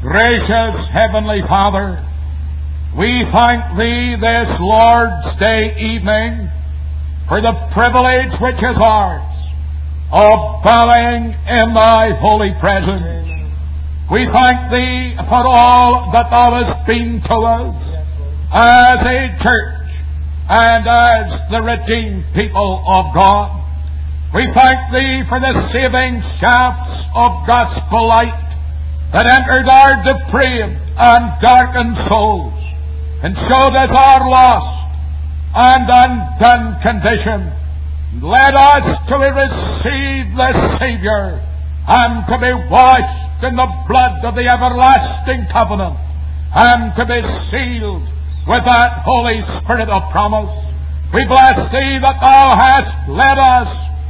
Gracious Heavenly Father, we thank Thee this Lord's Day evening for the privilege which is ours of bowing in Thy holy presence. We thank Thee for all that Thou hast been to us as a church and as the redeemed people of God. We thank Thee for the saving shafts of gospel light that entered our depraved and darkened souls and showed us our lost and undone condition, led us to receive the Saviour and to be washed in the blood of the everlasting covenant and to be sealed with that Holy Spirit of promise. We bless Thee that Thou hast led us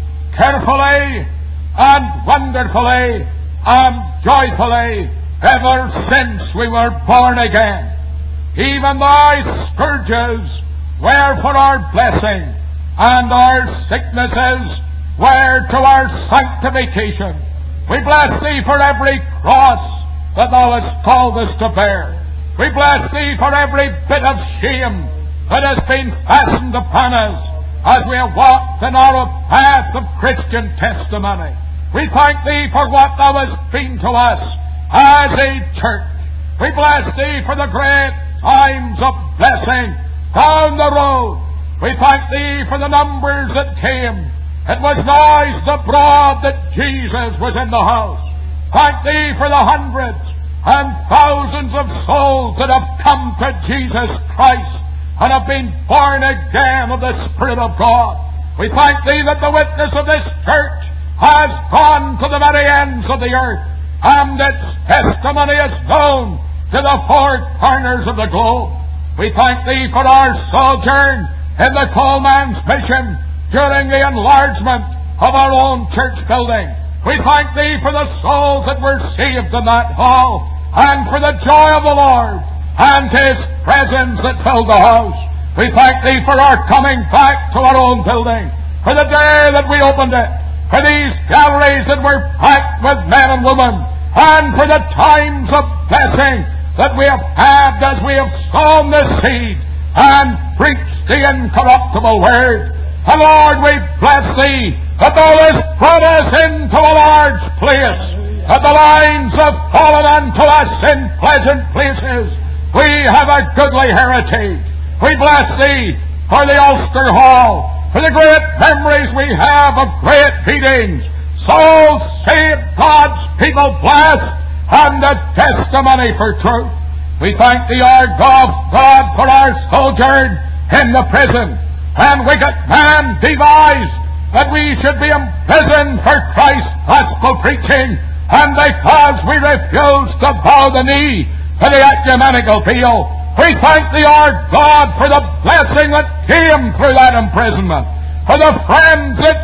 carefully and wonderfully and joyfully ever since we were born again. Even Thy scourges were for our blessing, and our sicknesses were to our sanctification. We bless Thee for every cross that Thou hast called us to bear. We bless Thee for every bit of shame that has been fastened upon us as we have walked the narrow path of Christian testimony. We thank Thee for what Thou hast been to us as a church. We bless Thee for the great times of blessing down the road. We thank Thee for the numbers that came. It was noised abroad that Jesus was in the house. Thank Thee for the hundreds and thousands of souls that have come to Jesus Christ and have been born again of the Spirit of God. We thank Thee that the witness of this church has gone to the very ends of the earth, and its testimony is known to the four corners of the globe. We thank Thee for our sojourn in the Coleman's mission during the enlargement of our own church building. We thank Thee for the souls that were saved in that hall, and for the joy of the Lord and His presence that filled the house. We thank Thee for our coming back to our own building, for the day that we opened it, for these galleries that were packed with men and women, and for the times of blessing that we have had as we have sown the seed and preached the incorruptible word. And Lord, we bless Thee that Thou hast brought us into a large place, that the lines have fallen unto us in pleasant places. We have a goodly heritage. We bless Thee for the Ulster Hall, for the great memories we have of great meetings, souls saved, God's people blessed, and a testimony for truth. We thank Thee, our God, for our sojourn in the prison, and wicked man devised that we should be imprisoned for Christ's gospel preaching, and because we refuse to bow the knee to the ecumenical appeal, we thank Thee, our God, for the blessing that came through that imprisonment, for the friends that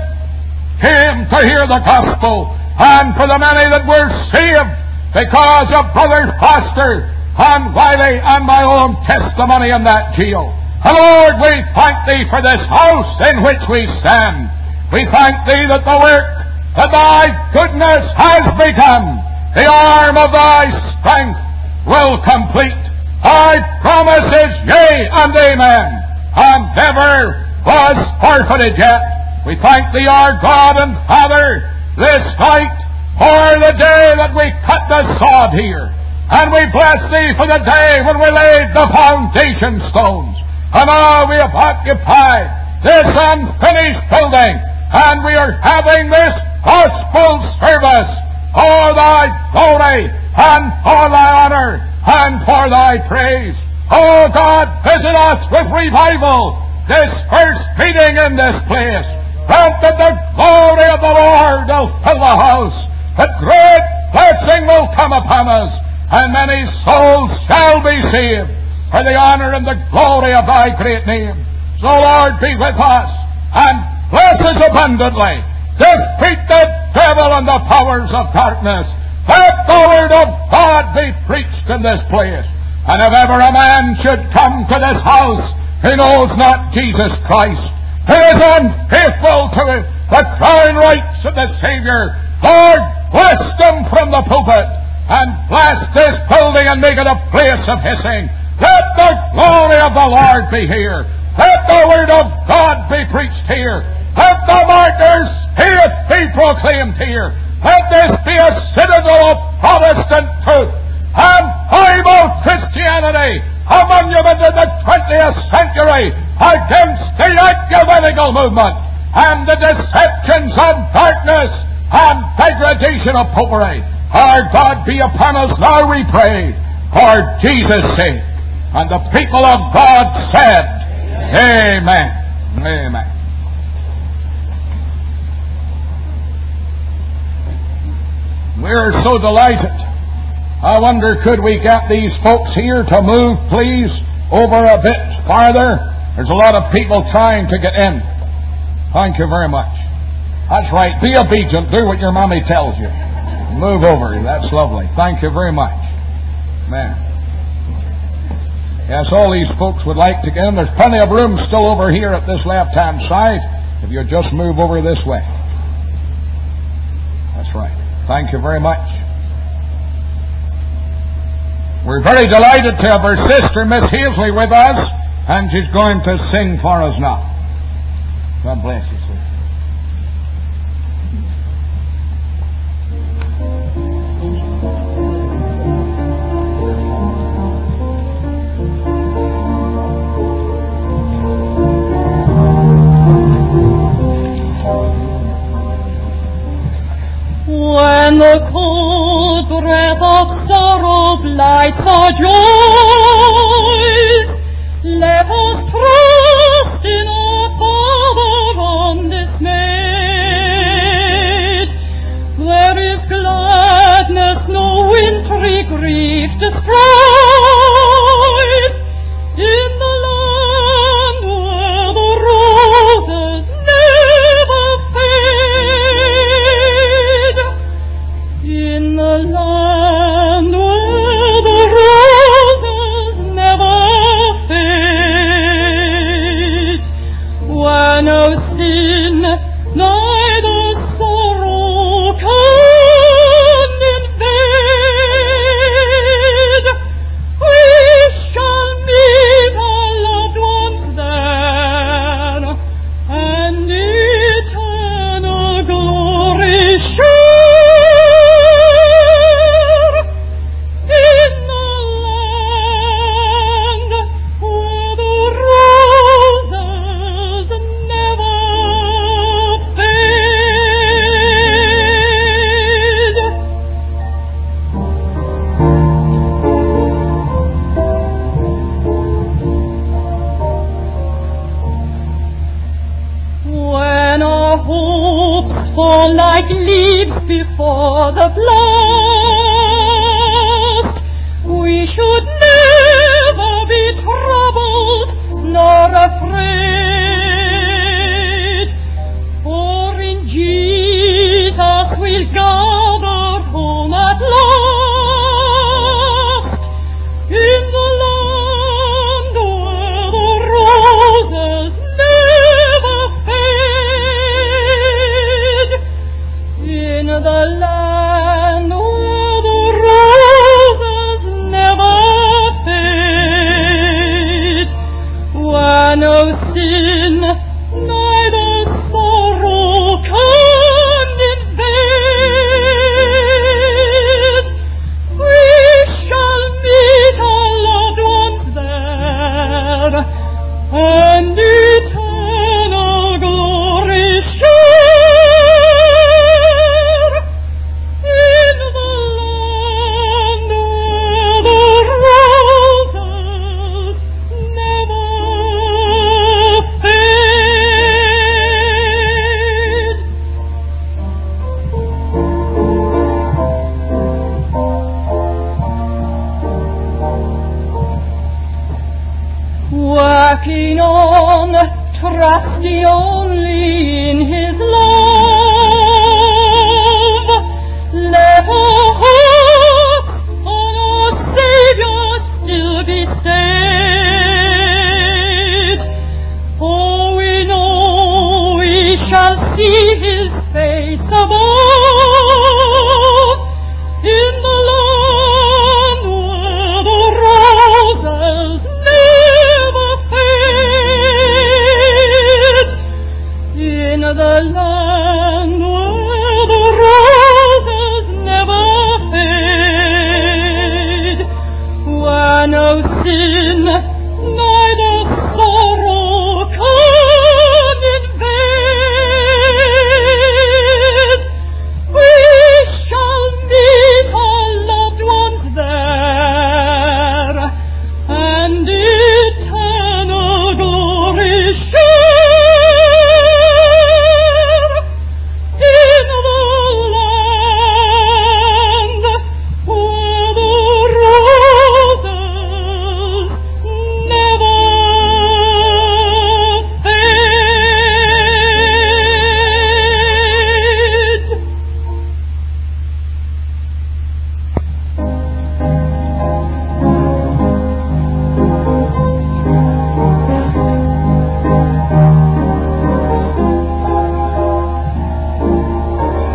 came to hear the gospel, and for the many that were saved because of Brother Foster and Wiley and my own testimony in that jail. And Lord, we thank Thee for this house in which we stand. We thank Thee that the work that Thy goodness has begun, the arm of Thy strength will complete. Thy promise is yea and amen, and never was forfeited yet. We thank Thee, our God and Father, this night for the day that we cut the sod here. And we bless Thee for the day when we laid the foundation stones. And now we have occupied this unfinished building, and we are having this gospel service for Thy glory and for Thy honor and for Thy praise. Oh God, visit us with revival this first meeting in this place. Grant that the glory of the Lord will fill the house, that great blessing will come upon us, and many souls shall be saved for the honor and the glory of Thy great name. So Lord, be with us and bless us abundantly. Defeat the devil and the powers of darkness. Let the word of God be preached in this place. And if ever a man should come to this house who knows not Jesus Christ, who is unfaithful to the crown rights of the Saviour, Lord, bless them from the pulpit and blast this building and make it a place of hissing. Let the glory of the Lord be here. Let the Word of God be preached here. Let the martyr's faith be proclaimed here. Let this be a citadel of Protestant truth and Bible Christianity, a monument in the 20th century against the ecumenical movement and the deceptions of darkness and degradation of popery. Our God be upon us now, we pray, for Jesus' sake. And the people of God said, Amen. Amen. We're so delighted. I wonder, could we get these folks here to move, please, over a bit farther? There's a lot of people trying to get in. Thank you very much. That's right. Be obedient. Do what your mommy tells you. Move over. That's lovely. Thank you very much. Man. Yes, all these folks would like to get in. There's plenty of room still over here at this left-hand side if you just move over this way. That's right. Thank you very much. We're very delighted to have our sister, Miss Hazley, with us, and she's going to sing for us now. God bless you, sir. When the cold breath of sorrow blights our joy, let us trust in our Father undismayed. There is gladness no wintry grief destroys, in the land where the roses never fade. In the land where the roses never fade, where no sin, neither sorrow can invade, we shall meet our loved ones there, and eternal glory share in the land where the roses never fade. When our hopes fall like leaves before the blast, we should never be troubled nor afraid, for in Jesus we'll gather home at last, in the land where the roses never fade, in the land where the roses never fade, where no sin, neither sorrow can invade, we shall meet our loved ones there, and eternal glory share in the land where the roses never fade. Working on, trusting only in His love, let our hope on our Savior still be stayed, for we know we shall see His face above, in the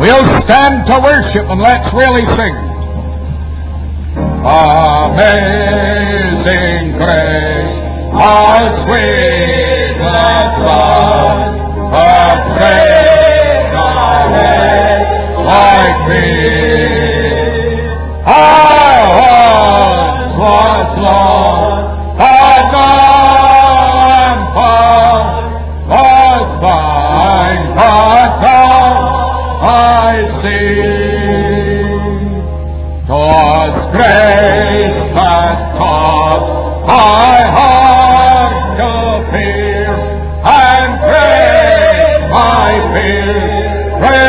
We'll stand to worship and let's really sing. Amazing grace, how sweet the sound, the praise I had like me. I was lost, but now I'm found, was blind, but now I see. 'Twas grace that taught my heart to fear, and grace my fears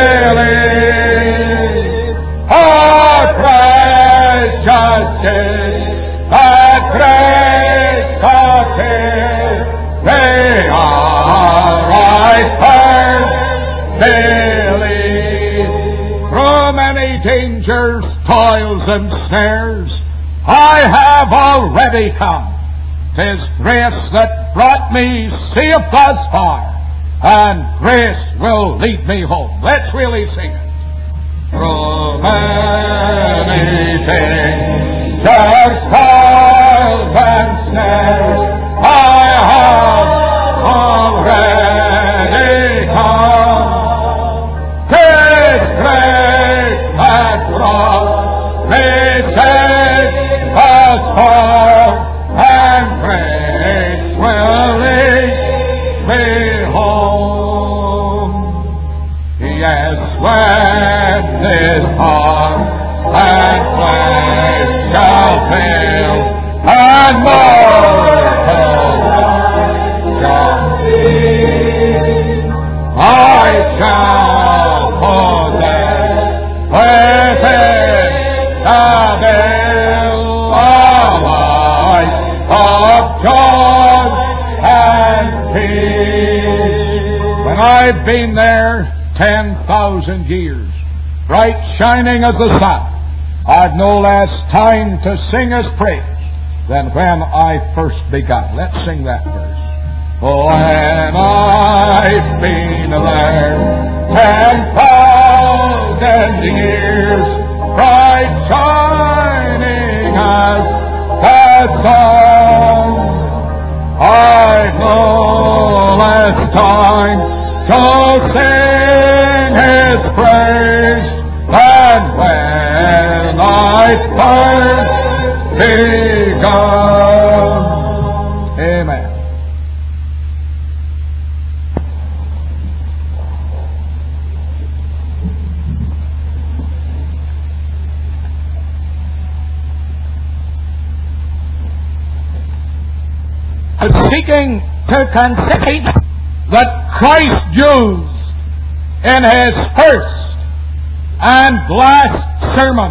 relieved. Oh, precious is that grace that is, they are I first believe. Through many dangers, toils, and snares, I have already come. 'Tis grace that brought me safe thus far, and grace will lead me home. Let's really sing it. Through many dangers, toils, and snares, I have already come. 'Tis grace that brought me safe thus far, and grace will lead me home. Yes, when this heart and flesh shall fail, and mortal shall cease, I shall possess within the veil a life of joy and peace. When I've been there 10,000 years, bright shining as the sun, I've no less time to sing His praise than when I first begun. Let's sing that verse. When I've been there 10,000 years, bright shining as the sun, I've no less time to sing His praise than when I first begun. Amen. Seeking to consider that Christ used in His first and last sermon.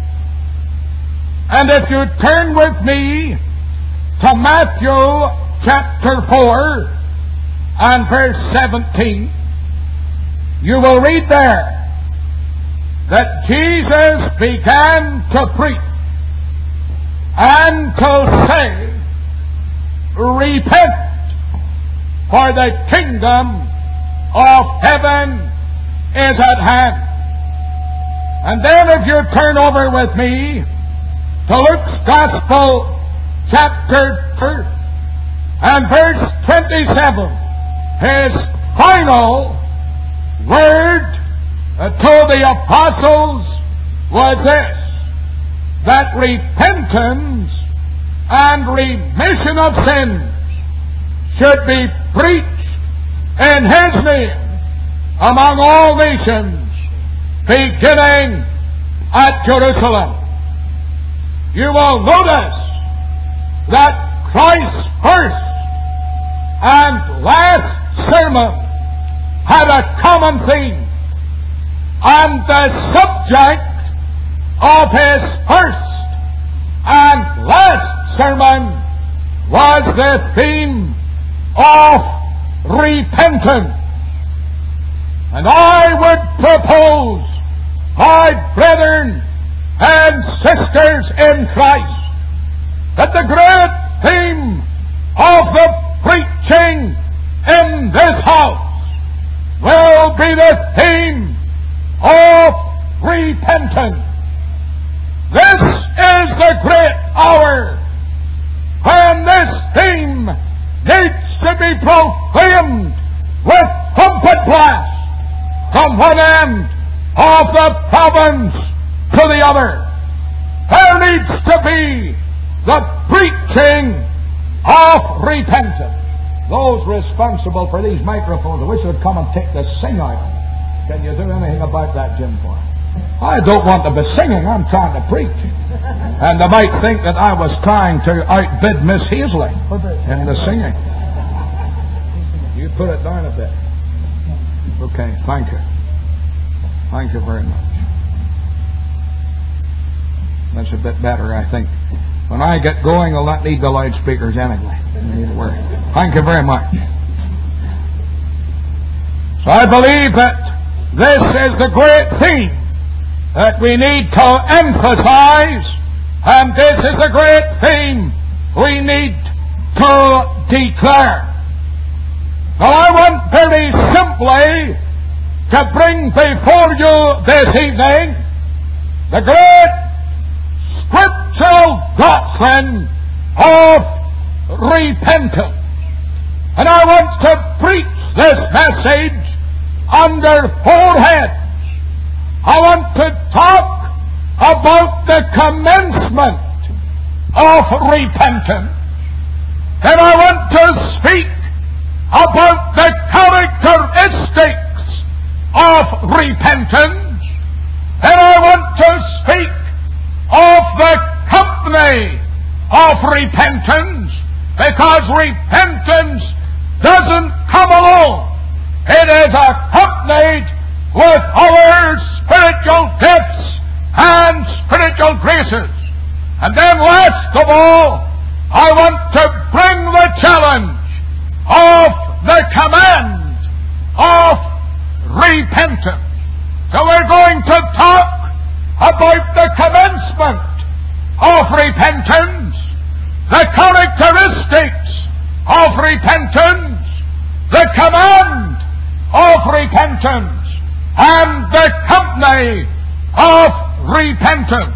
And if you turn with me to Matthew chapter 4 and verse 17, you will read there that Jesus began to preach and to say, repent, for the kingdom of heaven is at hand. And then if you turn over with me to Luke's Gospel, chapter 2 and verse 27, his final word to the apostles was this, that repentance and remission of sins should be preached in His name among all nations, beginning at Jerusalem. You will notice that Christ's first and last sermon had a common theme, and the subject of His first and last sermon was the theme of repentance. And I would propose, my brethren and sisters in Christ, that the great theme of the preaching in this house will be the theme of province to the other. There needs to be the preaching of repentance. Those responsible for these microphones, I wish they'd come and take the sing out. Can you do anything about that, Jim, for me? I don't want to be singing, I'm trying to preach. And they might think that I was trying to outbid Miss Hazley in the singing. You put it down a bit. Okay, thank you. Thank you very much. That's a bit better, I think. When I get going, I'll not need the loudspeakers anyway. Thank you very much. So I believe that this is the great theme that we need to emphasize, and this is the great theme we need to declare. Now I want very simply to bring before you this evening the great scriptural doctrine of repentance. And I want to preach this message under 4 heads. I want to talk about the commencement of repentance. And I want to speak about the characteristics of repentance. And I want to speak of the company of repentance, because repentance doesn't come alone. It is accompanied with other spiritual gifts and spiritual graces. And then last of all, I want to bring the challenge of the command of repentance. So we're going to talk about the commencement of repentance, the characteristics of repentance, the command of repentance, and the company of repentance.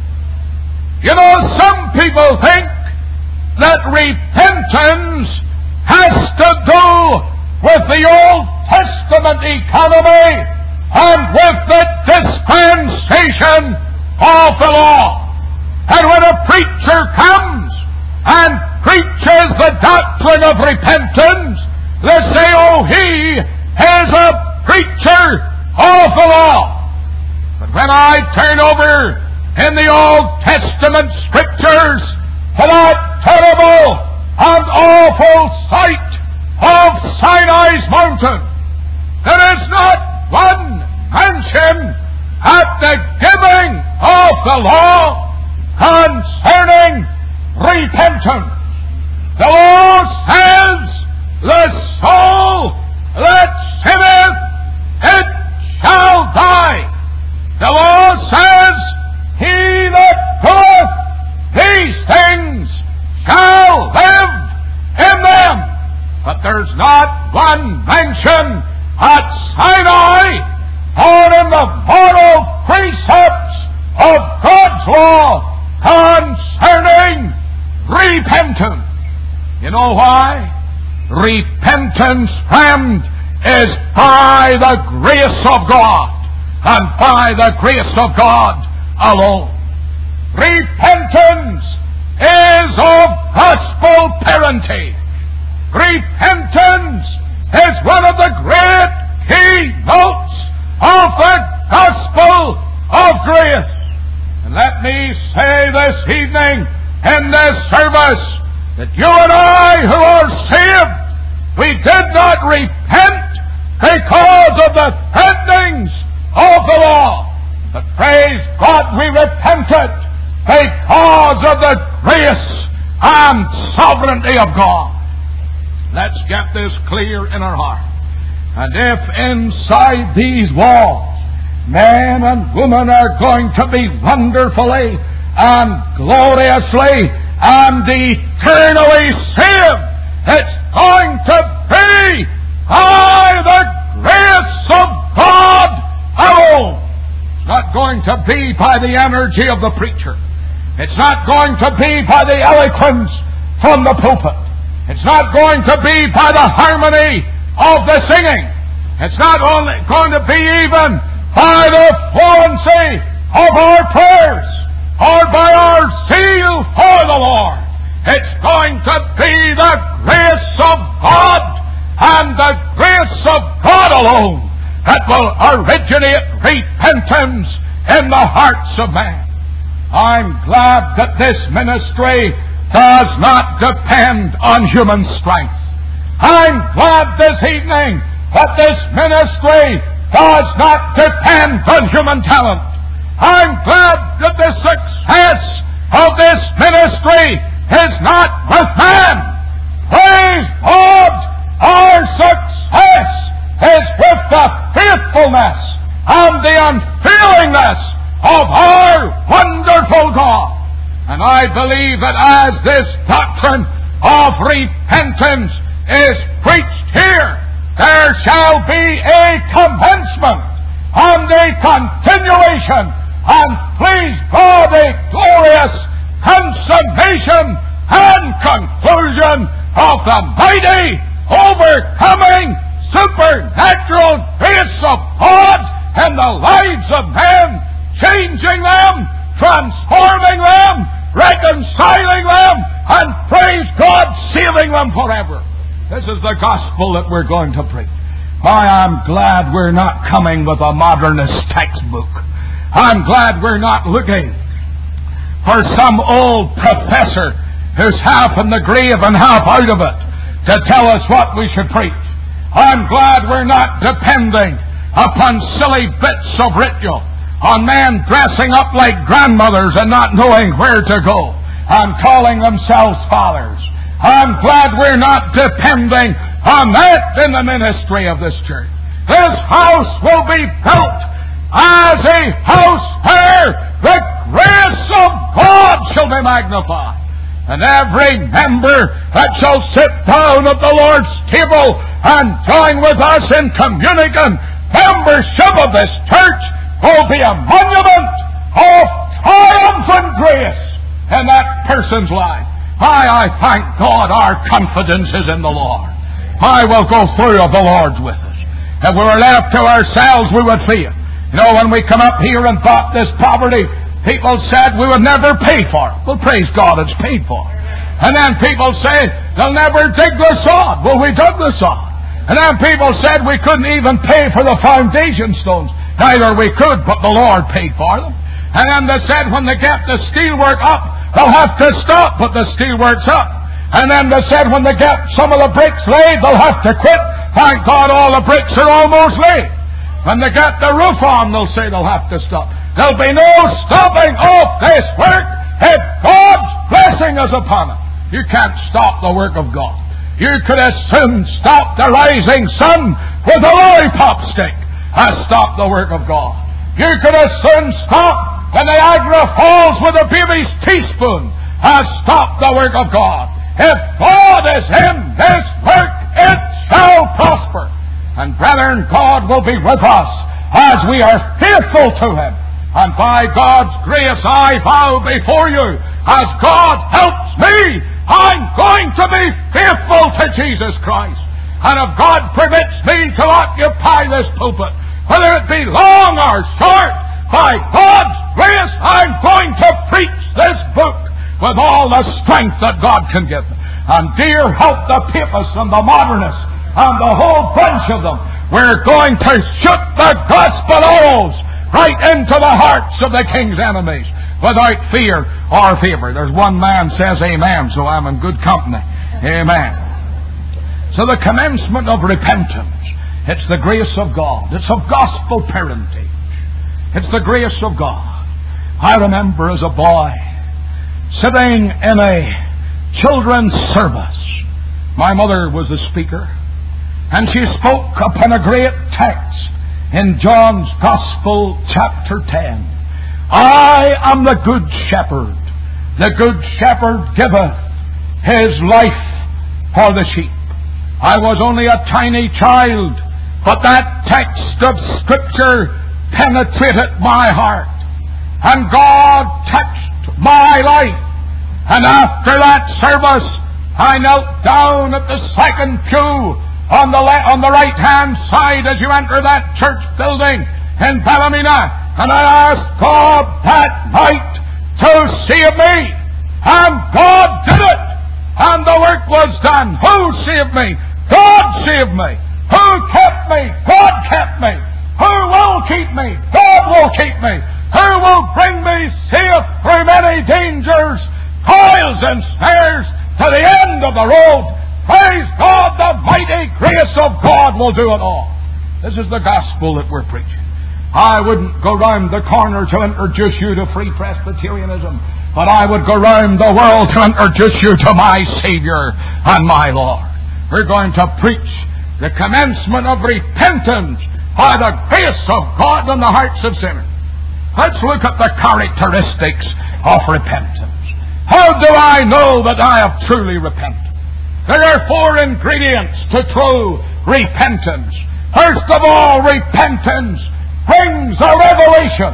You know, some people think that repentance has to do with the Old Testament economy and with the dispensation of the law. And when a preacher comes and preaches the doctrine of repentance, they say, oh, he is a preacher of the law. But when I turn over in the Old Testament Scriptures to that terrible and awful sight of Sinai's mountain, there is not one mention at the giving of the law concerning repentance. The law says, the soul that sinneth, it shall die. The law says, he that doeth these things shall live in them. But there's not one mention at Sinai or in the moral precepts of God's law concerning repentance. You know why? Repentance, friend, is by the grace of God, and by the grace of God alone. Repentance is of gospel parentage. Repentance is one of the great keynotes of the gospel of grace. And let me say this evening in this service that you and I who are saved, we did not repent because of the threatenings of the law. But praise God, we repented because of the grace and sovereignty of God. Let's get this clear in our heart. And if inside these walls men and women are going to be wonderfully and gloriously and eternally saved, it's going to be by the grace of God alone. It's not going to be by the energy of the preacher. It's not going to be by the eloquence from the pulpit. It's not going to be by the harmony of the singing. It's not only going to be even by the fluency of our prayers or by our zeal for the Lord. It's going to be the grace of God and the grace of God alone that will originate repentance in the hearts of man. I'm glad that this ministry does not depend on human strength. I'm glad this evening that this ministry does not depend on human talent. I'm glad that the success of this ministry is not with man. Praise God, our success is with the faithfulness and the unfailingness of our wonderful God. And I believe that as this doctrine of repentance is preached here, there shall be a commencement and a continuation, and please God, a glorious consummation and conclusion of the mighty, overcoming, supernatural grace of God in the lives of men, changing them, transforming them, reconciling them, and praise God, sealing them forever. This is the gospel that we're going to preach. Why, I'm glad we're not coming with a modernist textbook. I'm glad we're not looking for some old professor who's half in the grave and half out of it to tell us what we should preach. I'm glad we're not depending upon silly bits of ritual, on men dressing up like grandmothers and not knowing where to go and calling themselves fathers. I'm glad we're not depending on that in the ministry of this church. This house will be built as a house where the grace of God shall be magnified. And every member that shall sit down at the Lord's table and join with us in communion membership of this church will be a monument of triumph and grace in that person's life. I thank God our confidence is in the Lord. I will go through of the Lord's with us. If we were left to ourselves, we would fear. You know, when we come up here and bought this property, people said we would never pay for it. Well, praise God, it's paid for. And then people say, they'll never dig the sod. Well, we dug the sod. And then people said we couldn't even pay for the foundation stones. Neither we could, but the Lord paid for them. And then they said when they get the steelwork up, they'll have to stop, but the steelwork's up. And then they said when they get some of the bricks laid, they'll have to quit. Thank God all the bricks are almost laid. When they get the roof on, they'll say they'll have to stop. There'll be no stopping off this work if God's blessing is upon it. You can't stop the work of God. You could as soon stop the rising sun with a lollipop stick as stop the work of God. You could as soon stop the Niagara Falls with a baby's teaspoon as stop the work of God. If God is in this work, it shall prosper. And brethren, God will be with us as we are faithful to Him. And by God's grace, I vow before you, as God helps me, I'm going to be faithful to Jesus Christ. And if God permits me to occupy this pulpit, whether it be long or short, by God's grace, I'm going to preach this book with all the strength that God can give. And dear, help the papists and the modernists and the whole bunch of them. We're going to shoot the gospel arrows right into the hearts of the king's enemies without fear or favor. There's one man says amen, so I'm in good company. Amen. So the commencement of repentance, it's the grace of God. It's of gospel parentage. It's the grace of God. I remember as a boy sitting in a children's service. My mother was the speaker, and she spoke upon a great text in John's Gospel, chapter 10. I am the good shepherd. The good shepherd giveth his life for the sheep. I was only a tiny child, but that text of Scripture penetrated my heart, and God touched my life. And after that service, I knelt down at the second pew on the right hand side as you enter that church building, in Ballymena, and I asked God that night to save me. And God did it. And the work was done. Who saved me? God saved me. Who kept me? God kept me. Who will keep me? God will keep me. Who will bring me safe through many dangers, toils and snares to the end of the road? Praise God, the mighty grace of God will do it all. This is the gospel that we're preaching. I wouldn't go round the corner to introduce you to Free Presbyterianism, but I would go round the world to introduce you to my Savior and my Lord. We're going to preach the commencement of repentance by the grace of God in the hearts of sinners. Let's look at the characteristics of repentance. How do I know that I have truly repented? There are 4 ingredients to true repentance. First of all, repentance brings a revelation.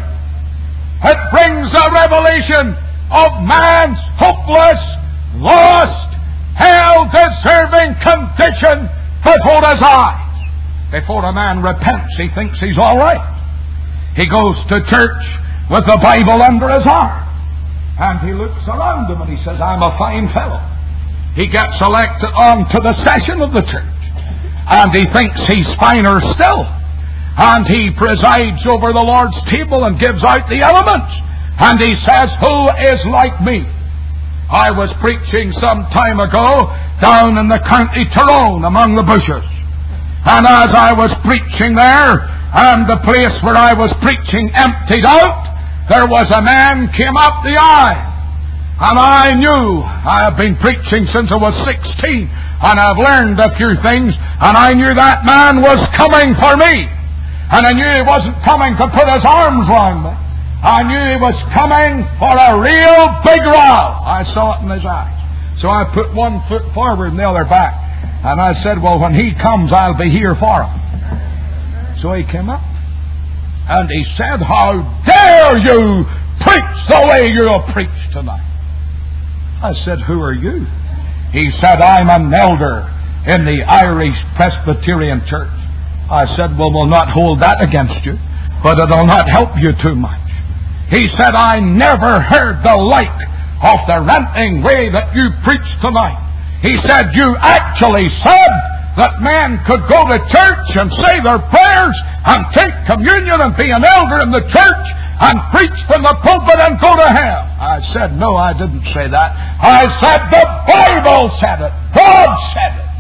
It brings a revelation of man's hopeless, lost, hell-deserving condition before his eyes. Before a man repents, he thinks he's all right. He goes to church with the Bible under his arm, and he looks around him and he says, I'm a fine fellow. He gets elected on to the session of the church, and he thinks he's finer still. And he presides over the Lord's table and gives out the elements. And he says, who is like me? I was preaching some time ago down in the County Tyrone among the bushes. And as I was preaching there, and the place where I was preaching emptied out, there was a man came up the aisle. And I knew, I have been preaching since I was 16, and I've learned a few things, and I knew that man was coming for me. And I knew he wasn't coming to put his arms round me. I knew he was coming for a real big row. I saw it in his eyes. So I put one foot forward and the other back. And I said, well, when he comes, I'll be here for him. So he came up. And he said, how dare you preach the way you'll preach tonight? I said, who are you? He said, I'm an elder in the Irish Presbyterian Church. I said, well, we'll not hold that against you, but it'll not help you too much. He said, I never heard the like of the ranting way that you preached tonight. He said, you actually said that men could go to church and say their prayers and take communion and be an elder in the church and preach from the pulpit and go to hell. I said, no, I didn't say that. I said, the Bible said it. God said it.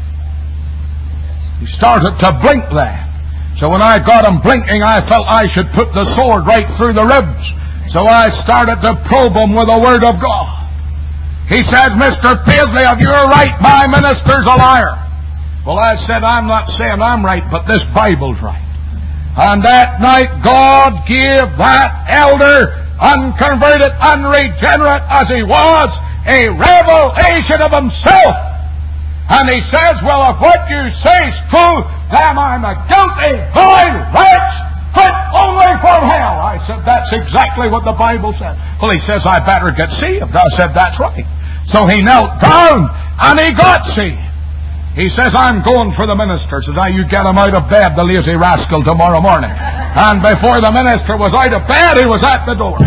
He started to blink then. So when I got him blinking, I felt I should put the sword right through the ribs. So I started to probe him with the Word of God. He said, Mr. Paisley, if you're right, my minister's a liar. Well, I said, I'm not saying I'm right, but this Bible's right. And that night, God gave that elder, unconverted, unregenerate as he was, a revelation of himself. And he says, well, if what you say is true, then I'm a guilty, vile wretch, fit only for hell. I said, that's exactly what the Bible said. Well, he says, I better get saved. I said, that's right. So he knelt down, and he got saved. He says, I'm going for the minister. Says, you get him out of bed, the lazy rascal, tomorrow morning. And before the minister was out of bed, he was at the door.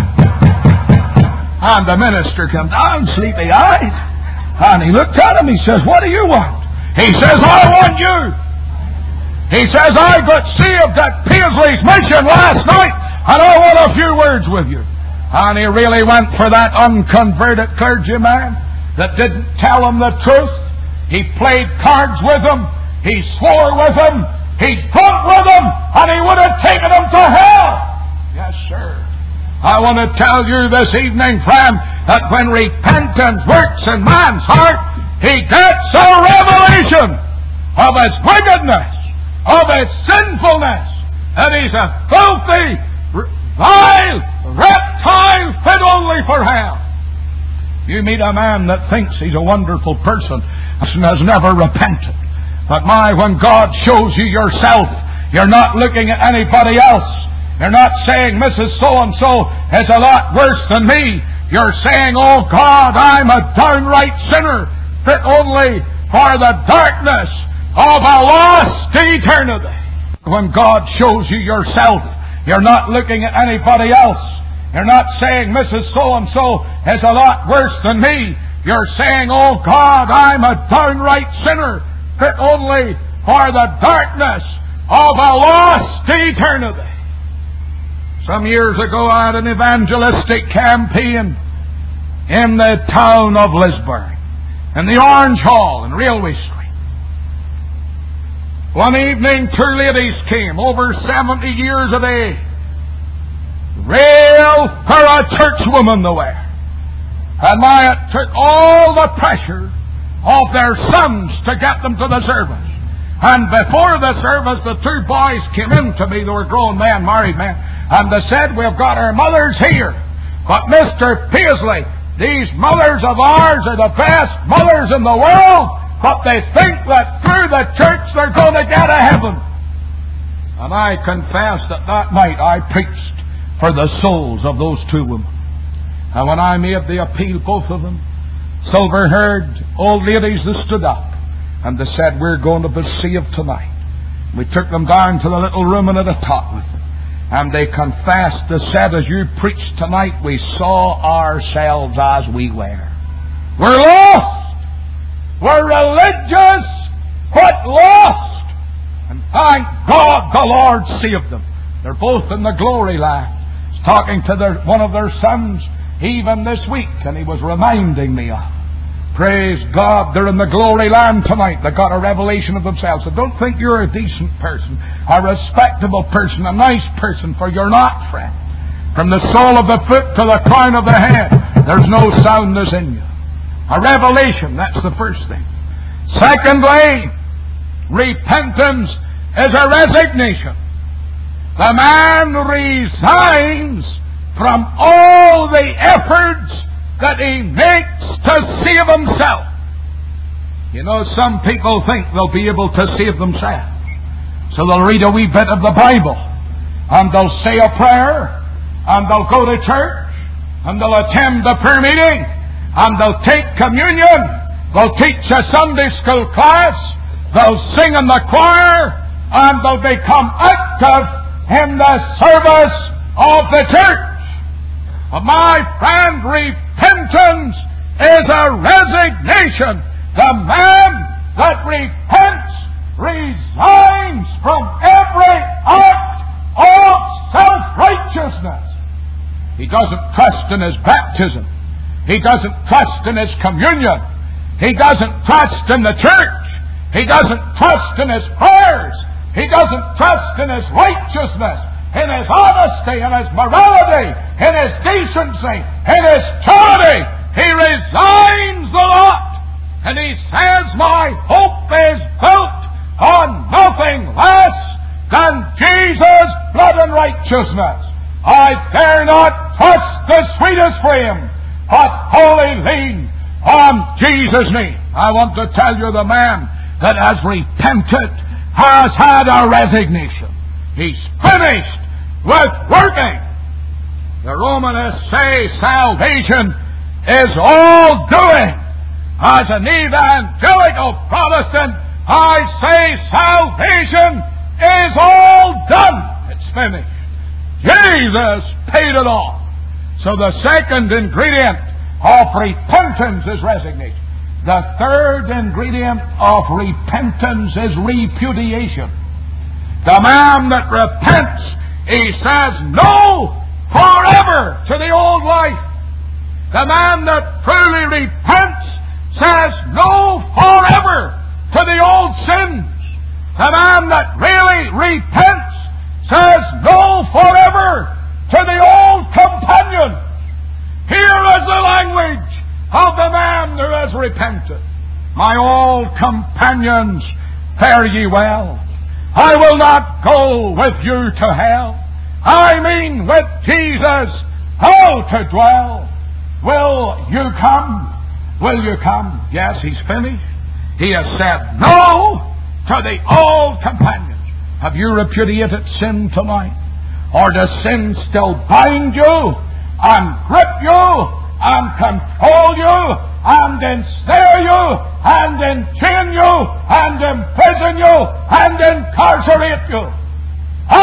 And the minister came down, sleepy-eyed. And he looked at him, he says, what do you want? He says, I want you. He says, I got saved at Paisley's mission last night, and I want a few words with you. And he really went for that unconverted clergyman that didn't tell him the truth. He played cards with him, he swore with him, he drunk with him, and he would have taken him to hell. Yes, sir. I want to tell you this evening, friend, that when repentance works in man's heart, he gets a revelation of his wickedness, of his sinfulness, that he's a filthy, vile reptile fit only for hell. You meet a man that thinks he's a wonderful person and has never repented. But when God shows you yourself, you're not looking at anybody else. You're not saying Mrs. So-and-so is a lot worse than me. You're saying, oh God, I'm a downright sinner, fit only for the darkness of a lost eternity. When God shows you yourself, You're not looking at anybody else. You're not saying Mrs. So-and-so is a lot worse than me. You're saying, oh God, I'm a downright sinner, fit only for the darkness of a lost eternity. Some years ago I had an evangelistic campaign in the town of Lisburn, in the Orange Hall in Railway Street. One evening, two ladies came, over 70 years of age, real for a churchwoman they were. And now it took all the pressure of their sons to get them to the service. And before the service, the two boys came in to me. They were grown men, married men. And they said, we've got our mothers here. But Mr. Paisley, these mothers of ours are the best mothers in the world. But they think that through the church they're going to get to heaven. And I confess that night I preached for the souls of those two women. And when I made the appeal, both of them, silver-haired old ladies, that stood up and they said, we're going to be saved tonight. We took them down to the little room and had a talk with them. And they confessed, they said, as you preached tonight, we saw ourselves as we were. We're lost! We're religious, but lost! And thank God the Lord saved them. They're both in the glory land. I was talking to one of their sons even this week, and he was reminding me of, praise God, they're in the glory land tonight. They got a revelation of themselves. So don't think you're a decent person, a respectable person, a nice person, for you're not, friend. From the sole of the foot to the crown of the head, there's no soundness in you. A revelation, that's the first thing. Secondly, repentance is a resignation. The man resigns from all the efforts that he makes to save himself. You know, some people think they'll be able to save themselves. So they'll read a wee bit of the Bible, and they'll say a prayer, and they'll go to church, and they'll attend the prayer meeting, and they'll take communion, they'll teach a Sunday school class, they'll sing in the choir, and they'll become active in the service of the church. But my friend, repentance is a resignation. The man that repents resigns from every act of self-righteousness. He doesn't trust in his baptism. He doesn't trust in his communion. He doesn't trust in the church. He doesn't trust in his prayers. He doesn't trust in his righteousness, in his honesty, in his morality, in his decency, in his charity. He resigns the lot. And he says, my hope is built on nothing less than Jesus' blood and righteousness. I dare not trust the sweetest frame, but wholly lean on Jesus' name. I want to tell you, the man that has repented has had a resignation. He's finished with working. The Romanists say salvation is all doing. As an evangelical Protestant, I say salvation is all done. It's finished. Jesus paid it all. So the second ingredient of repentance is resignation. The third ingredient of repentance is repudiation. The man that repents, he says no forever to the old life. The man that truly repents says no forever to the old sins. The man that really repents says no forever to the old companions. Here is the language of the man who has repented. My old companions, fare ye well. I will not go with you to hell. I mean with Jesus, how to dwell. Will you come? Will you come? Yes, he's finished. He has said no to the old companions. Have you repudiated sin tonight? Or does sin still bind you and grip you and control you and ensnare you and enchain you and imprison you and incarcerate you? Thank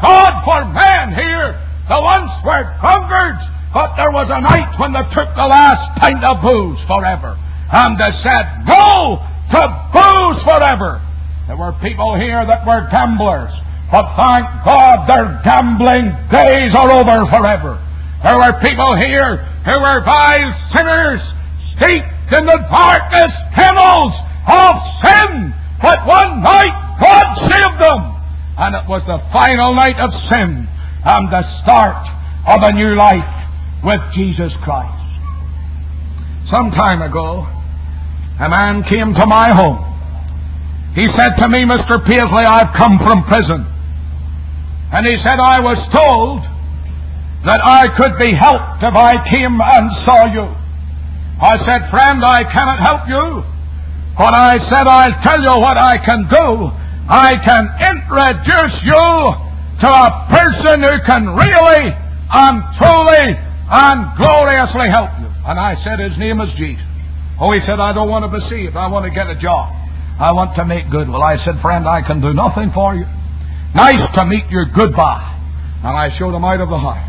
God for men here. The once were drunkards, but there was a night when they took the last pint of booze forever. And they said, no to booze forever. There were people here that were gamblers, but thank God their gambling days are over forever. There were people here who were vile sinners, steeped in the darkest kennels of sin, but one night God saved them, and it was the final night of sin and the start of a new life with Jesus Christ. Some time ago, a man came to my home. He said to me, Mr. Paisley, I've come from prison. And he said, I was told that I could be helped if I came and saw you. I said, friend, I cannot help you. But I said, I'll tell you what I can do. I can introduce you to a person who can really and truly and gloriously help you. And I said, his name is Jesus. Oh, he said, I don't want to be saved. I want to get a job. I want to make good. Well, I said, friend, I can do nothing for you. Nice to meet you. Goodbye. And I showed him out of the house.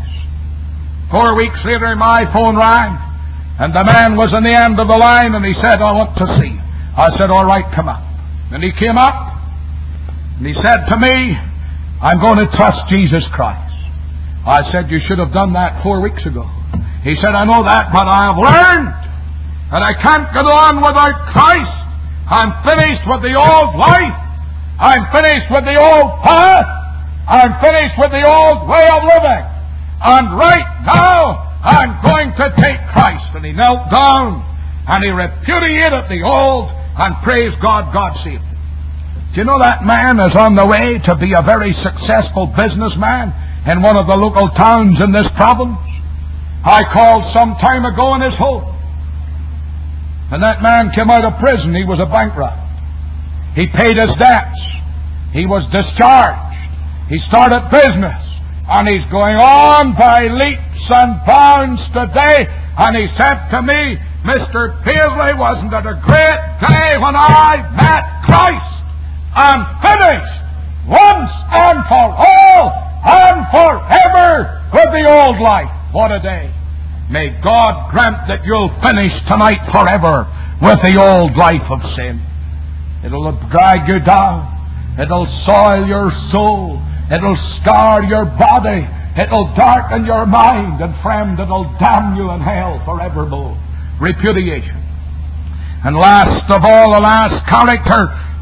4 weeks later, my phone rang, and the man was on the end of the line, and he said, I want to see you. I said, all right, come up. And he came up, and he said to me, I'm going to trust Jesus Christ. I said, you should have done that 4 weeks ago. He said, I know that, but I have learned that I can't get on without Christ. I'm finished with the old life. I'm finished with the old path. I'm finished with the old way of living. And right now, I'm going to take Christ. And he knelt down, and he repudiated the old, and praise God, God saved him. Do you know that man is on the way to be a very successful businessman in one of the local towns in this province? I called some time ago in his home. And that man came out of prison. He was a bankrupt. He paid his debts. He was discharged. He started business. And he's going on by leaps and bounds today. And he said to me, Mr. Paisley, wasn't it a great day when I met Christ? I'm finished once and for all and forever with the old life. What a day. May God grant that you'll finish tonight forever with the old life of sin. It'll drag you down. It'll soil your soul. It'll scar your body. It'll darken your mind. And friend, it'll damn you in hell forevermore. Repudiation. And last of all, the last character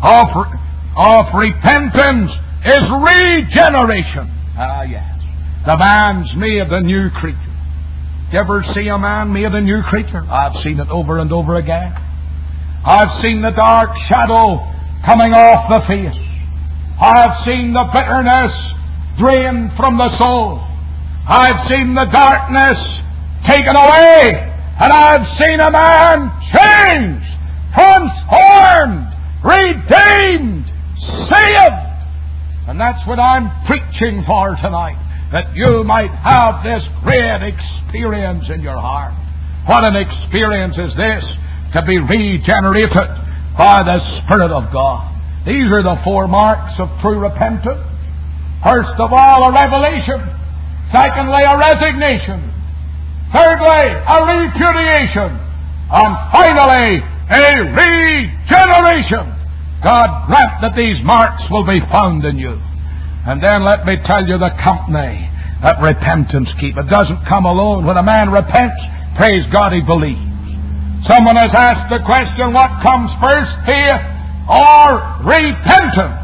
of repentance is regeneration. Ah, yes. The man's made a new creature. You ever see a man made a new creature? I've seen it over and over again. I've seen the dark shadow coming off the face. I've seen the bitterness drained from the soul. I've seen the darkness taken away. And I've seen a man changed, transformed, redeemed, saved. And that's what I'm preaching for tonight. That you might have this great experience in your heart. What an experience is this, to be regenerated by the Spirit of God. These are the 4 marks of true repentance. First of all, a revelation. Secondly, a resignation. Thirdly, a repudiation. And finally, a regeneration. God grant that these marks will be found in you. And then let me tell you the company that repentance keeps. It doesn't come alone. When a man repents, praise God, he believes. Someone has asked the question, what comes first, faith or repentance?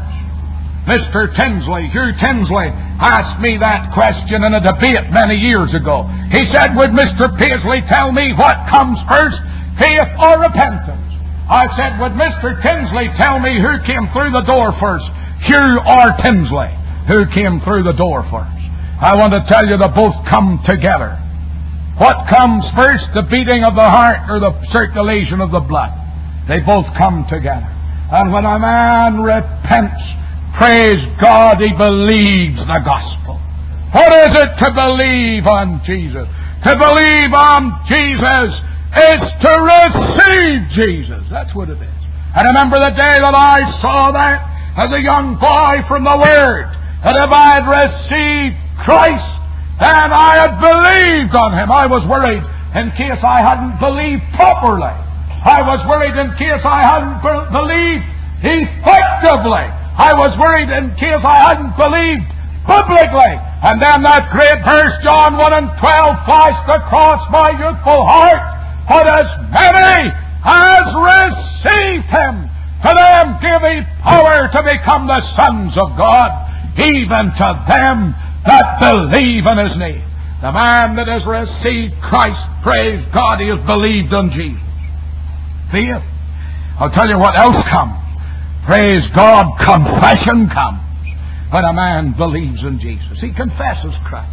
Mr. Tinsley, Hugh Tinsley, asked me that question in a debate many years ago. He said, would Mr. Paisley tell me what comes first, faith or repentance? I said, would Mr. Tinsley tell me who came through the door first, Hugh or Tinsley? Who came through the door first? I want to tell you they both come together. What comes first, the beating of the heart or the circulation of the blood? They both come together. And when a man repents, praise God, he believes the gospel. What is it to believe on Jesus? To believe on Jesus is to receive Jesus. That's what it is. I remember the day that I saw that as a young boy from the Word. that if I had received Christ, then I had believed on Him. I was worried in case I hadn't believed properly. I was worried in case I hadn't believed effectively. I was worried in case I hadn't believed publicly. And then that great verse, John 1 and 12, flashed across my youthful heart. But as many as received Him, to them give He power to become the sons of God, even to them that believe in His name. The man that has received Christ, praise God, he has believed on Jesus. Faith. I'll tell you what else comes. Praise God, confession comes when a man believes in Jesus. He confesses Christ.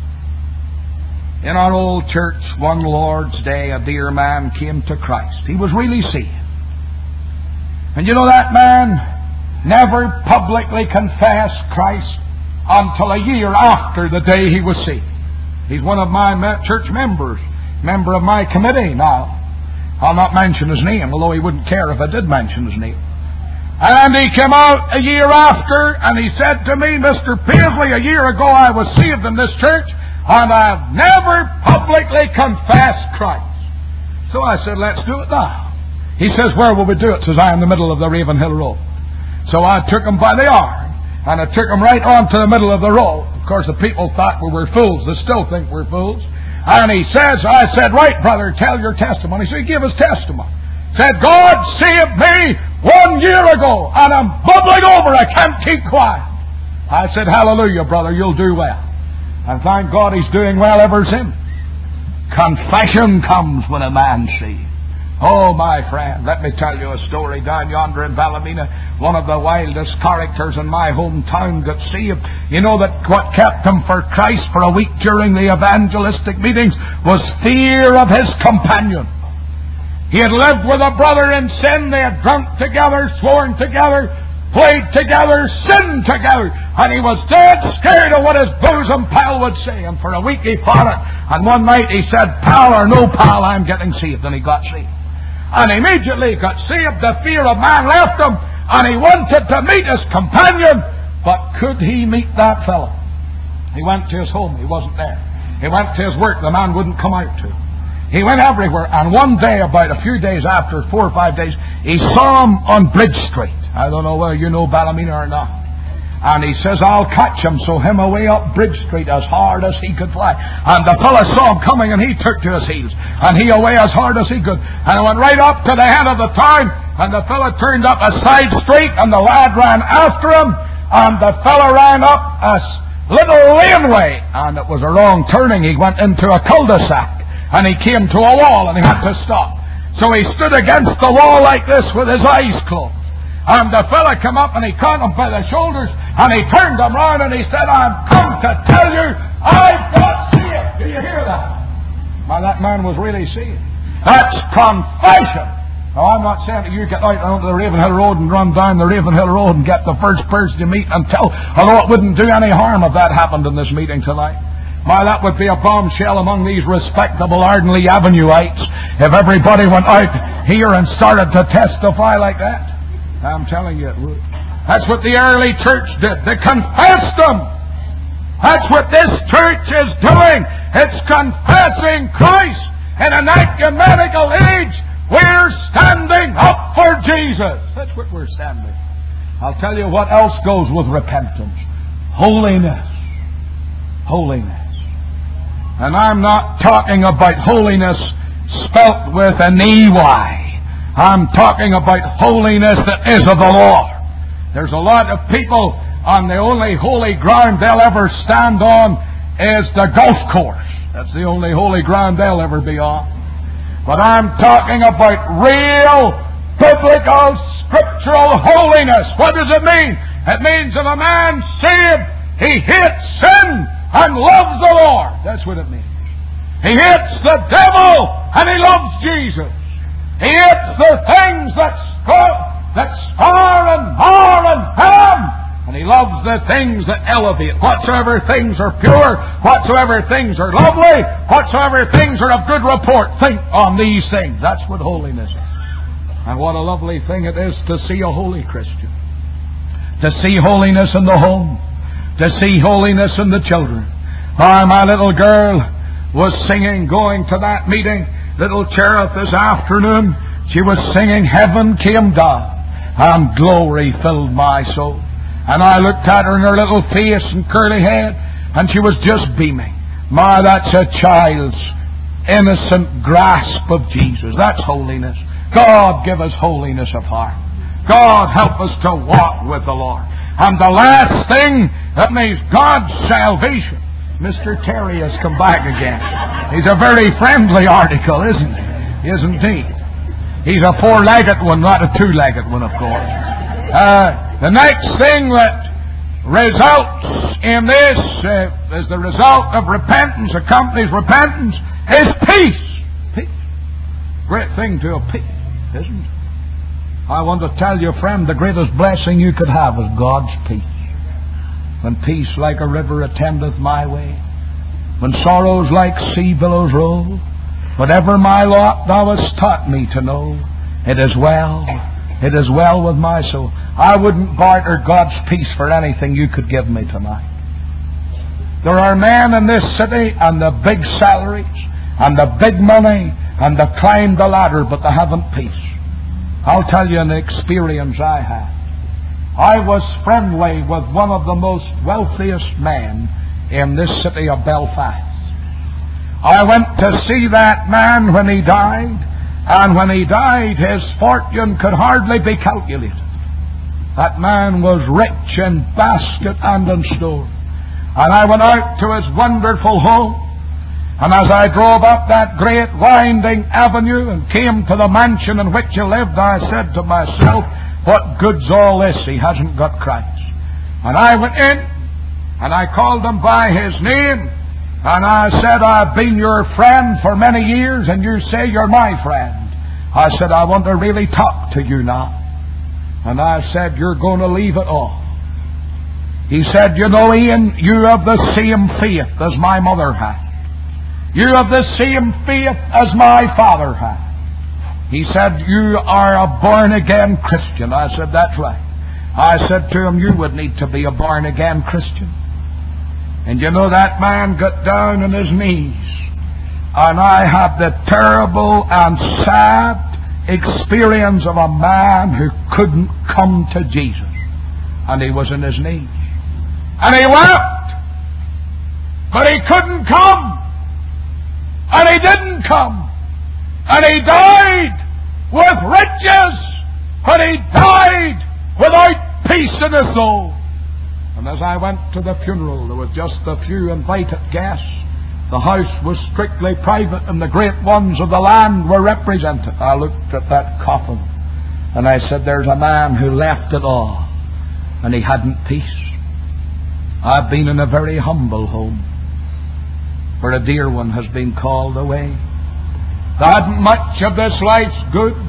In our old church, one Lord's Day, a dear man came to Christ. He was really saved. And you know, that man never publicly confessed Christ until a year after the day he was saved. He's one of my church members, member of my committee now. I'll not mention his name, although he wouldn't care if I did mention his name. And he came out a year after, and he said to me, Mr. Paisley, a year ago I was saved in this church, and I've never publicly confessed Christ. So I said, let's do it now. He says, where will we do it? Says, I in the middle of the Ravenhill Road. So I took him by the arm, and I took him right on to the middle of the road. Of course, the people thought we were fools. They still think we're fools. And he says, I said, right, brother, tell your testimony. So he gave his testimony. Said, God saved me 1 year ago, and I'm bubbling over. I can't keep quiet. I said, hallelujah, brother, you'll do well. And thank God he's doing well ever since. Confession comes when a man sees. Oh, my friend, let me tell you a story. Down yonder in Ballymena, one of the wildest characters in my hometown got saved. You know that what kept him for Christ for a week during the evangelistic meetings was fear of his companion. He had lived with a brother in sin. They had drunk together, sworn together, played together, sinned together. And he was dead scared of what his bosom pal would say. And for a week he fought it. And one night he said, pal or no pal, I'm getting saved. And he got saved. And immediately got saved. The fear of man left him, and he wanted to meet his companion. But could he meet that fellow? He went to his home. He wasn't there. He went to his work. The man wouldn't come out to him. He went everywhere. And one day, about a few days after, 4 or 5 days, he saw him on Bridge Street. I don't know whether you know Ballymena or not. And he says, I'll catch him. So him away up Bridge Street as hard as he could fly. And the fellow saw him coming, and he took to his heels. And he away as hard as he could. And he went right up to the head of the town. And the fellow turned up a side street, and the lad ran after him. And the fellow ran up a little laneway. And it was a wrong turning. He went into a cul-de-sac. And he came to a wall, and he had to stop. So he stood against the wall like this with his eyes closed. And the fella came up and he caught him by the shoulders and he turned him round and he said, I'm come to tell you I've got saved. Do you hear that? Well, that man was really saved. That's confession. Now, I'm not saying that you get out onto the Ravenhill Road and run down the Ravenhill Road and get the first person you meet and tell, although it wouldn't do any harm if that happened in this meeting tonight. Why, that would be a bombshell among these respectable Ardnley Avenueites if everybody went out here and started to testify like that. I'm telling you it would. That's what the early church did. They confessed them. That's what this church is doing. It's confessing Christ. In an ecumenical age, we're standing up for Jesus. That's what we're standing. I'll tell you what else goes with repentance. Holiness. Holiness. And I'm not talking about holiness spelt with an EY. I'm talking about holiness that is of the Lord. There's a lot of people on the only holy ground they'll ever stand on is the golf course. That's the only holy ground they'll ever be on. But I'm talking about real, biblical, scriptural holiness. What does it mean? It means if a man's saved, he hates sin and loves the Lord. That's what it means. He hates the devil and he loves Jesus. He hates the things that scar and mar and harm. And he loves the things that elevate. Whatsoever things are pure, whatsoever things are lovely, whatsoever things are of good report, think on these things. That's what holiness is. And what a lovely thing it is to see a holy Christian. To see holiness in the home. to see holiness in the children. My little girl was singing, going to that meeting, little Cherith, this afternoon. She was singing, "Heaven Came Down, and Glory Filled My Soul." And I looked at her in her little face and curly head, and she was just beaming. My, that's a child's innocent grasp of Jesus. That's holiness. God give us holiness of heart. God help us to walk with the Lord. And the last thing that means God's salvation. Mr. Terry has come back again. He's a very friendly article, isn't he? Isn't he? He's a four-legged one, not a two-legged one, of course. The next thing that results in this, as the result of repentance, accompanies repentance, is peace. Peace. Great thing to have peace, isn't it? I want to tell you, friend, the greatest blessing you could have is God's peace. When peace like a river attendeth my way, when sorrows like sea billows roll, whatever my lot thou hast taught me to know, it is well with my soul. I wouldn't barter God's peace for anything you could give me tonight. There are men in this city and the big salaries and the big money and they climb the ladder, but they haven't peace. I'll tell you an experience I had. I was friendly with one of the most wealthiest men in this city of Belfast. I went to see that man when he died, and when he died, his fortune could hardly be calculated. That man was rich in basket and in store. And I went out to his wonderful home, and as I drove up that great winding avenue and came to the mansion in which he lived, I said to myself, what good's all this? He hasn't got Christ. And I went in, and I called him by his name, and I said, I've been your friend for many years, and you say you're my friend. I said, I want to really talk to you now. And I said, you're going to leave it all. He said, you know, Ian, you have the same faith as my mother had. You have the same faith as my father had. He said, you are a born-again Christian. I said, that's right. I said to him, you would need to be a born-again Christian. And you know, that man got down on his knees. And I had the terrible and sad experience of a man who couldn't come to Jesus. And he was on his knees. And he wept. But he couldn't come. And he didn't come. And he died with riches, but he died without peace in his soul. And as I went to the funeral, there were just a few invited guests. The house was strictly private, and the great ones of the land were represented. I looked at that coffin, and I said, there's a man who left it all, and he hadn't peace. I've been in a very humble home, where a dear one has been called away. There hadn't much of this life's goods.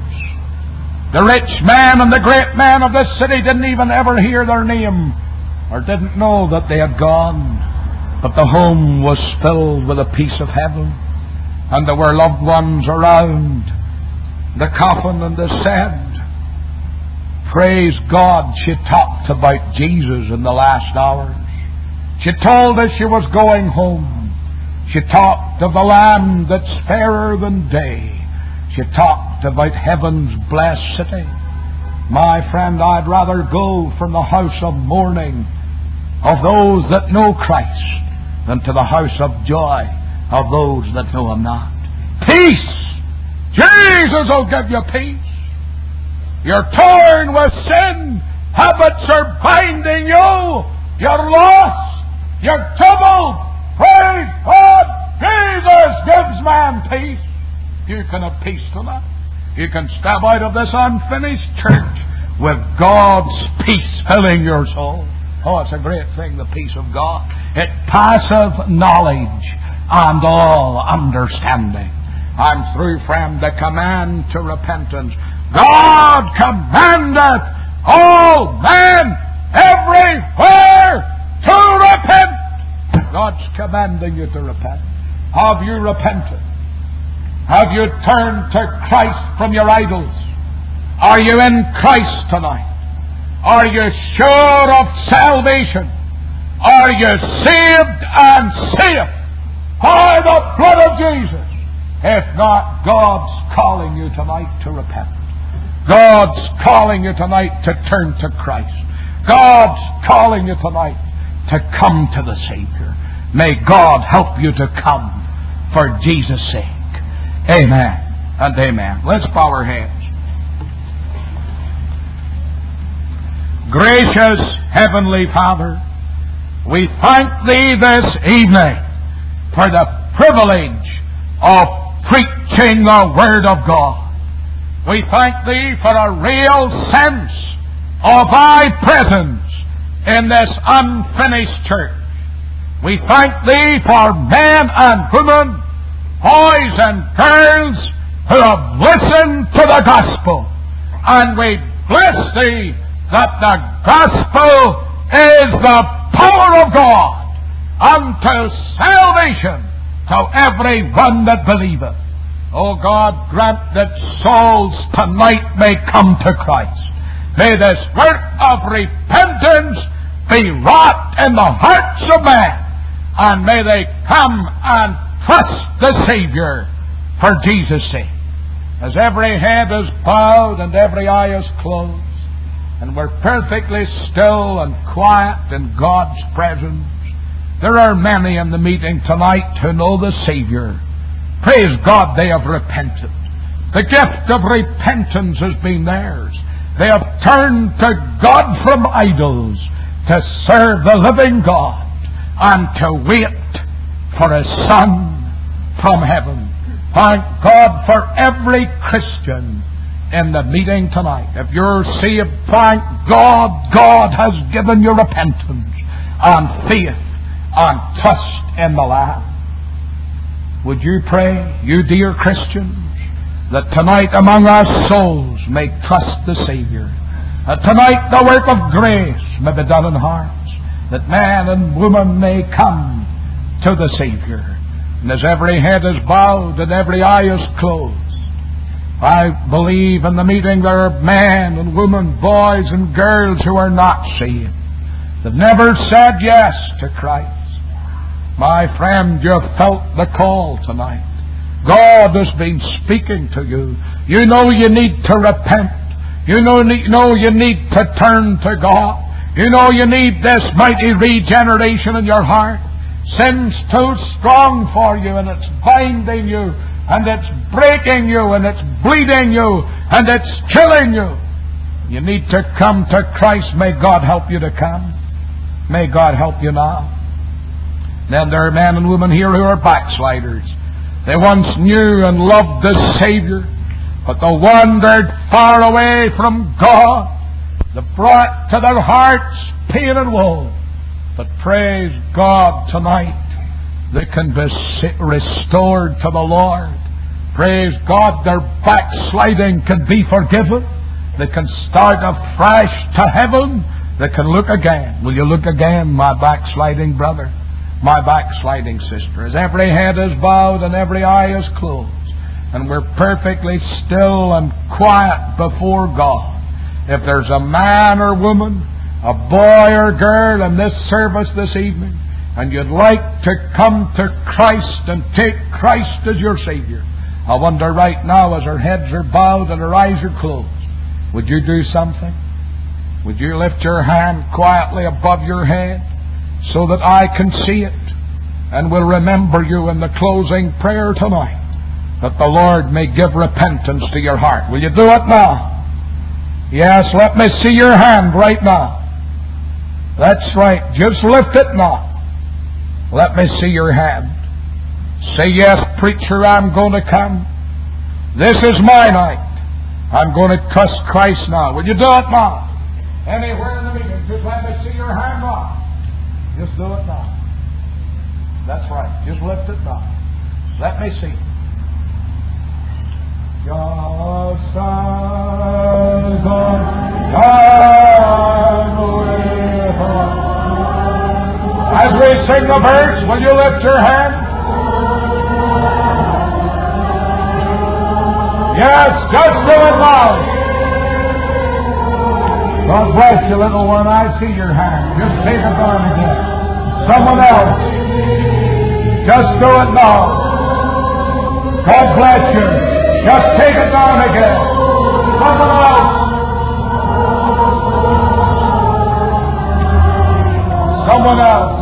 The rich man and the great man of this city didn't even ever hear their name, or didn't know that they had gone. But the home was filled with the peace of heaven, and there were loved ones around the coffin, and they said, praise God, she talked about Jesus in the last hours. She told us she was going home. She talked of the land that's fairer than day. She talked about heaven's blessed city. My friend, I'd rather go from the house of mourning of those that know Christ than to the house of joy of those that know Him not. Peace! Jesus will give you peace. You're torn with sin. Habits are binding you. You're lost. You're troubled. Praise God! Jesus gives man peace. You can have peace tonight. You can step out of this unfinished church with God's peace filling your soul. Oh, it's a great thing, the peace of God. It passeth knowledge and all understanding. I'm through, friend. The command to repentance. God commandeth all men everywhere to repent. God's commanding you to repent. Have you repented? Have you turned to Christ from your idols? Are you in Christ tonight? Are you sure of salvation? Are you saved and safe by the blood of Jesus? If not, God's calling you tonight to repent. God's calling you tonight to turn to Christ. God's calling you tonight to come to the Savior. May God help you to come for Jesus' sake. Amen and amen. Let's bow our heads. Gracious Heavenly Father, we thank Thee this evening for the privilege of preaching the Word of God. We thank Thee for a real sense of Thy presence in this unfinished church. We thank Thee for men and women, boys and girls who have listened to the gospel. And we bless Thee that the gospel is the power of God unto salvation to every one that believeth. O God, grant that souls tonight may come to Christ. May this work of repentance be wrought in the hearts of men, and may they come and trust the Savior for Jesus' sake. As every head is bowed and every eye is closed, and we're perfectly still and quiet in God's presence, there are many in the meeting tonight who know the Savior. Praise God, they have repented. The gift of repentance has been theirs. They have turned to God from idols to serve the living God and to wait for His Son from heaven. Thank God for every Christian in the meeting tonight. If you're saved, thank God, God has given you repentance and faith and trust in the Lamb. Would you pray, you dear Christians, that tonight among our souls may trust the Savior. That tonight the work of grace may be done in hearts. That man and woman may come to the Savior. And as every head is bowed and every eye is closed, I believe in the meeting there are men and women, boys and girls who are not saved. They've never said yes to Christ. My friend, you have felt the call tonight. God has been speaking to you. You know you need to repent. You know you need to turn to God. You know you need this mighty regeneration in your heart. Sin's too strong for you, and it's binding you, and it's breaking you, and it's bleeding you, and it's killing you. You need to come to Christ. May God help you to come. May God help you now. Then there are men and women here who are backsliders. They once knew and loved the Savior, but they wandered far away from God. They brought to their hearts pain and woe. But praise God, tonight they can be restored to the Lord. Praise God, their backsliding can be forgiven. They can start afresh to heaven. They can look again. Will you look again, my backsliding brother? My backsliding sister, as every head is bowed and every eye is closed, and we're perfectly still and quiet before God. If there's a man or woman, a boy or girl in this service this evening, and you'd like to come to Christ and take Christ as your Savior, I wonder right now, as our heads are bowed and our eyes are closed, would you do something? Would you lift your hand quietly above your head, so that I can see it, and will remember you in the closing prayer tonight, that the Lord may give repentance to your heart. Will you do it now? Yes, let me see your hand right now. That's right. Just lift it now. Let me see your hand. Say, yes, preacher, I'm going to come. This is my night. I'm going to trust Christ now. Will you do it now? Anywhere in the meeting, just let me see your hand now. Just do it now. That's right. Just lift it now. Let me see. Just as as we sing the verse, will you lift your hand? Yes, just do it now. God bless you, little one. I see your hand. Just take it on again. Someone else. Just do it now. God bless you. Just take it down again. Someone else. Someone else.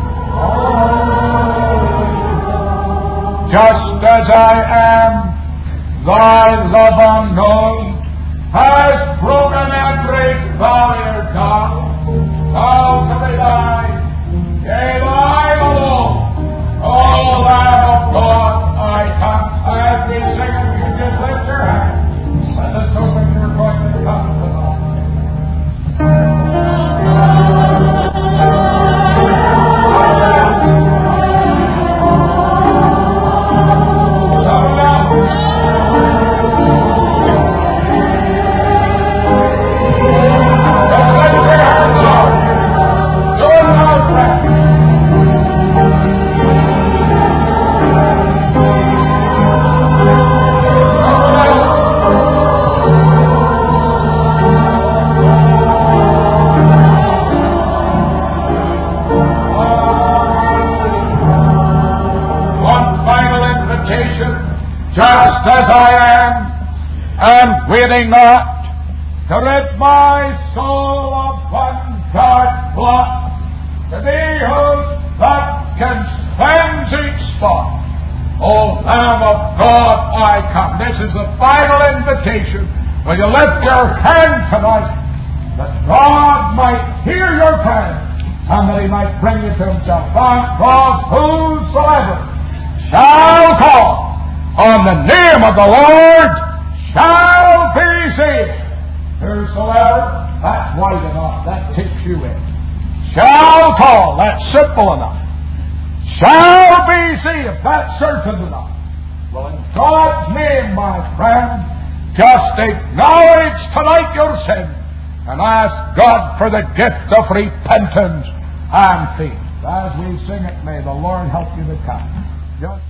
Just as I am, thy love unknown has broken every barrier down. Thou to be thine, yea, thine alone. O Lamb of God, I come. As we sing it, you just lift your hand. Let us open your voice and come to the Lord. Just as I am, and willing not to rid my soul of one dark blot, to thee whose blood can cleanse each spot. O Lamb of God, I come. This is the final invitation. Will you lift your hand tonight that God might hear your prayer and that He might bring you to Himself? God, whosoever shall call on the name of the Lord shall be saved. Whosoever, that's wide enough, that takes you in. Shall call, that's simple enough. Shall be saved, that's certain enough. Well, in God's name, my friend, just acknowledge tonight your sin and ask God for the gift of repentance and faith. As we sing it, may the Lord help you to come. Just